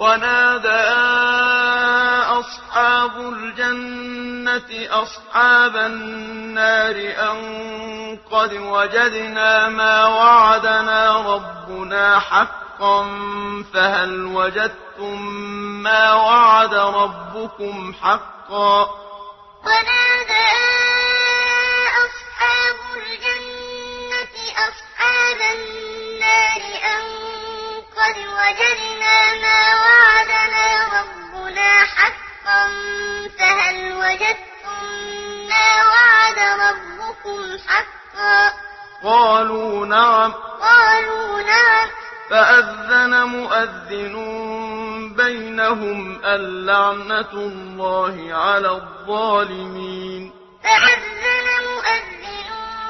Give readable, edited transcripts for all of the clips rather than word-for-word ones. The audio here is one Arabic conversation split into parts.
ونادى أصحاب الجنة أصحاب النار أن قد وجدنا ما وعدنا ربنا حقا فهل وجدتم ما وعد ربكم حقا ونادى أصحاب الجنة أصحاب النار أن قد وجدنا ما وعدنا ربنا حقا فهل وجدتم ما وعد ربكم حقا قالوا نعم فأذن مؤذن بينهم اللعنة الله على الظالمين فأذن مؤذن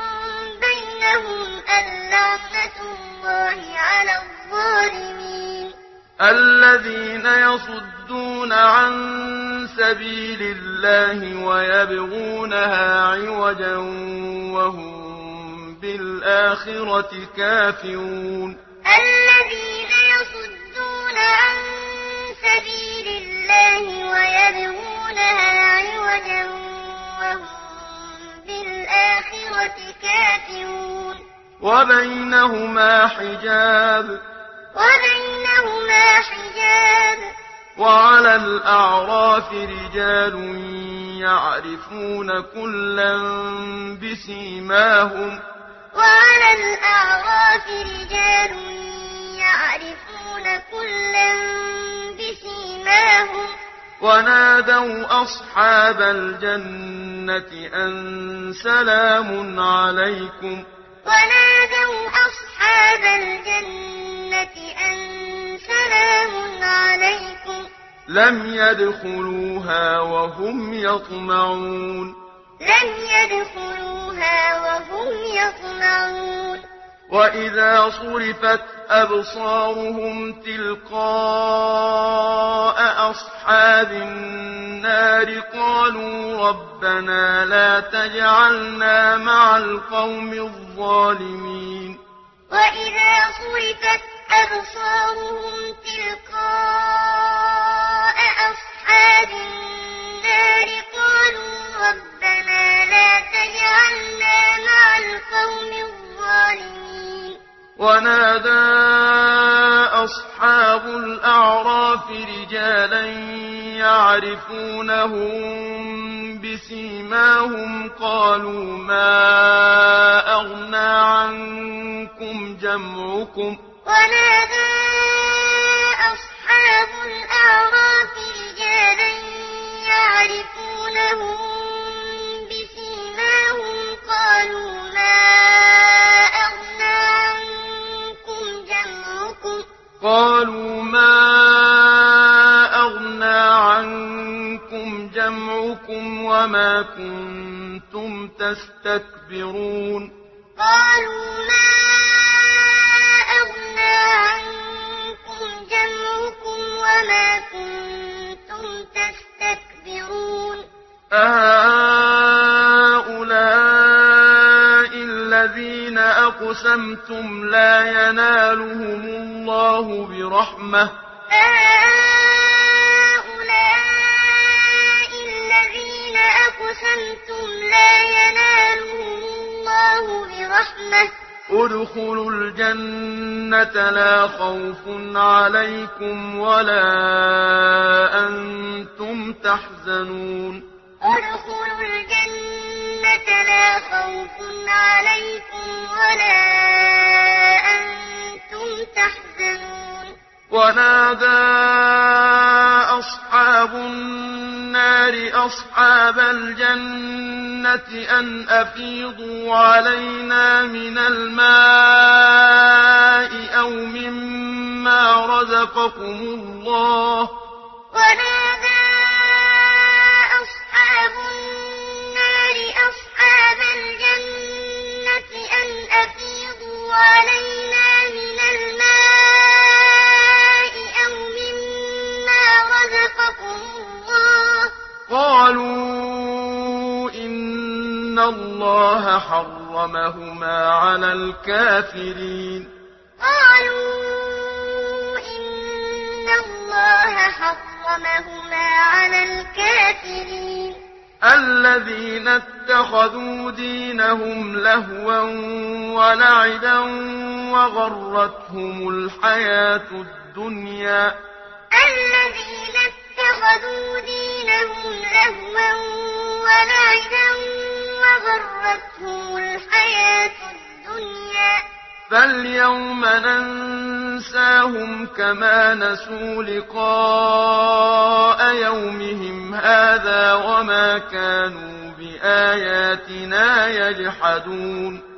بينهم اللعنة الله على الظالمين الذين يصدون عن سبيل الله ويبغونها عوجا وهم بالآخرة كافرون الذين يصدون عن سبيل الله ويبغونها عوجا وهم بالآخرة كافرون وبينهما حجاب وعلى الأعراف رجال يعرفون كلا بسيماهم ونادوا أصحاب الجنة أن سلام عليكم لم يدخلوها وهم يطمعون وإذا صرفت أبصارهم تلقاء أصحاب النار قالوا ربنا لا تجعلنا مع القوم الظالمين وإذا صرفت أبصارهم تلقاء أصحاب النار قالوا ربنا لا تجعلنا مع القوم الظالمين ونادى أصحاب الأعراف رجالا يعرفونهم بسيماهم قالوا ما أغنى عنكم جمعكم ونادى أصحاب الأعراف رجالا يعرفونهم بسيماهم قالوا ما أغنى عنكم جمعكم وما كنتم تستكبرون قالوا ما أغنى عنكم جمعكم وما كنتم تستكبرون أهؤلاء الذين أقسمتم لا ينالهم الله برحمة ادخلوا الجنة لا خوف عليكم ولا أنتم تحزنون ادخلوا الجنة لا خوف عليكم ولا أنتم تحزنون ونادى أصحاب النار أصحاب الجنة أن أفيضوا علينا من الماء أو مما رزقكم الله ونادى أصحاب النار أصحاب الجنة أن أفيضوا علينا من الماء أو مما رزقكم الله قالوا إن الله حرمهما على الكافرين قالوا إن الله حرمهما على الكافرين الذين اتخذوا دينهم لهوا ولعبا وغرتهم الحياة الدنيا الذين اتخذوا دينهم لهوا ولعبا وغرتهم الحياة الدنيا فاليوم ننساهم كما نسوا لقاء يومهم هذا وما كانوا بآياتنا يجحدون